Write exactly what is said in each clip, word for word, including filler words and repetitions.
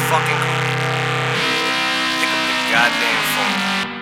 fucking pick up the goddamn phone.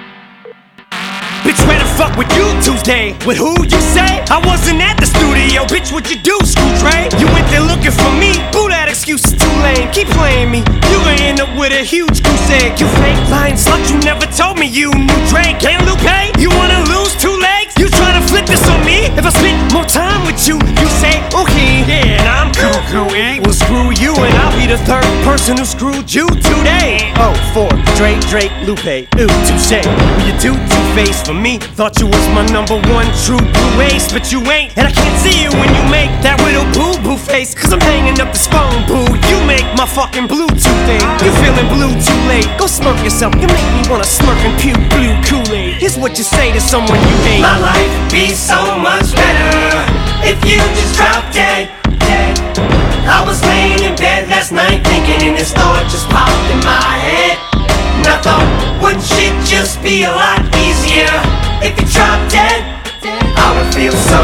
Bitch, where the fuck were you Tuesday? With who you say? I wasn't at the studio, bitch, what you do, Screw Dre? You went there looking for me, boo, that excuse is too lame. Keep playing me, you gon' end up with a huge crusade. You fake lying slut, you never told me you knew Dre. Can't Lupe? You wanna lose two legs? You tryna flip this on me? If I spent more time with you, you say, okay, yeah, and I'm cuckoo, eh? Well, screw you, and I'll be the third person who screwed you today. Oh, four, Dre, Drake, Lupe, ooh, touche. Well, you do two-face for me. Thought you was my number one true blue ace, but you ain't. And I can't see you when you make that little boo-boo face, cause I'm hanging up this phone, boo. You make my fucking Bluetooth thing. You feeling blue too late. Go smirk yourself, you make me wanna smirk and puke blue Kool-Aid. Here's what you say to someone you hate. My life be so much better if you just drop dead, dead. I was laying in bed last night thinking, and this thought just popped in my head. And I thought, wouldn't shit just be a lot easier if you dropped dead? I would feel so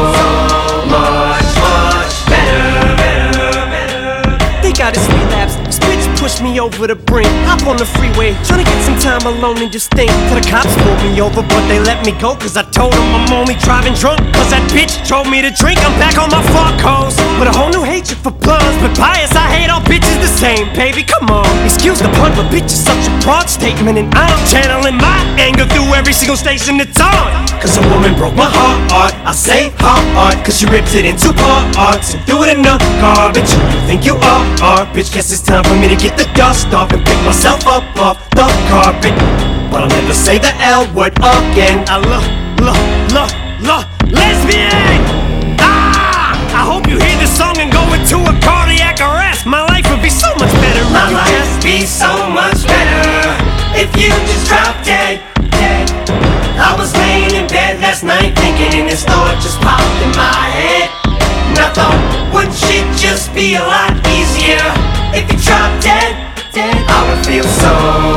much, much better, better, better. They got his relapse. This bitch pushed me over the brink. Hop on the freeway, tryna get some time alone and just think. Till the cops pulled me over, but they let me go, cause I told them I'm only driving drunk. Cause that bitch told me to drink. I'm back on my fuck hoes with a whole new hatred for bloods. But bias, I hate all bitches the same, baby, come on. Excuse the pun, but bitch is such a broad statement, and I'm channeling my anger through every single station it's on. Cause a woman broke my heart, I say heart, cause she ripped it into parts and threw it in the garbage. Who you think you are, are? Bitch, guess it's time for me to get the dust off and pick myself up off the carpet. But I'll never say the L word again. I love, love, love, love, lesbian! Ah! I hope you hear this song and go into a cardiac arrest. My life would be so much better if My you life just be so much better if you just drop dead, dead. I was laying in bed last night thinking, and this thought just popped in my head. And I thought, wouldn't shit just be a lot easier if you dropped dead, dead? I would feel so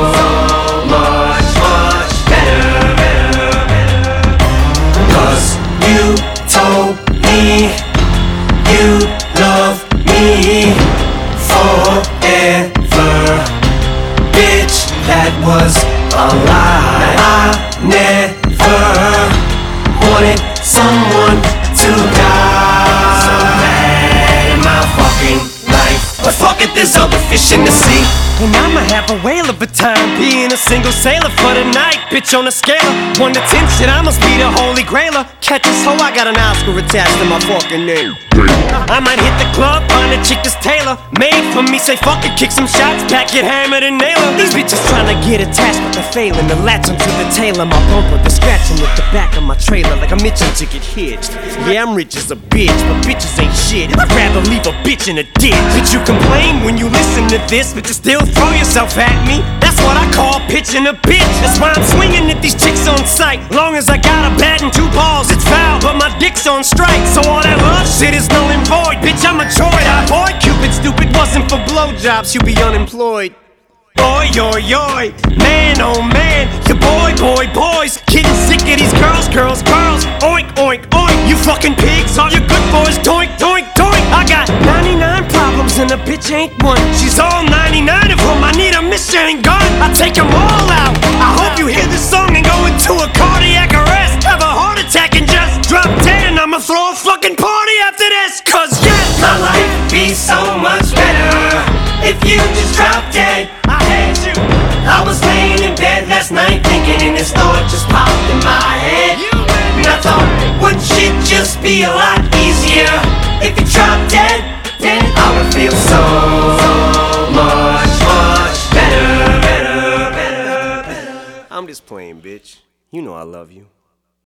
much, much better, better, better. Cause you told me you love me forever. Bitch, that was a lie. I never wanted someone to die so bad in my fucking life. But fuck it, there's other fish in the sea. And I'ma have a whale of a time being a single sailor for the night. Bitch, on a scale of one to ten, shit, I must be the holy grailer. Catch this hoe, I got an Oscar attached to my fucking name. I might hit the club, find a chick that's tailor made for me, say fuck it, kick some shots, pack it, hammered and nail her. These bitches tryna get attached, but they're failing to latch onto the tail of my bumper. They're scratching at the back of my trailer like I'm itching to get hitched. Yeah, I'm rich as a bitch, but bitches ain't shit. I'd rather leave a bitch in a ditch. Bitch, you complain when you listen to this, but you still throw yourself at me. That's what I call pitching a bitch. That's why I'm swinging at these chicks on sight. Long as I got a bat and two balls, it's foul, but my dick's on strike. So all that love shit is null and void. Bitch, I'm a droid. I boy, Cupid stupid, wasn't for blowjobs, you'd be unemployed. Boy, yoy, yoy, man, oh man, your boy, boy, boys, getting sick of these girls, girls, girls. Oink, oink, oink, you fucking pigs, all your good boys, doink, doink, doink. I got ninety-nine problems and a bitch ain't one. She's all ninety-nine of them, I need a machine gun. I take them all out. I hope you hear this song and go into a cardiac arrest, have a heart attack and just drop dead, and I'ma throw a fucking party after this. Cause yes, my life be so much better if you just drop dead. I hate you. I was laying in bed last night thinking, and this thought just popped in my head. And I thought, wouldn't shit just be a lot easier if you dropped dead, dead? I would feel so much, much better, better, better, better. I'm just playing, bitch. You know I love you.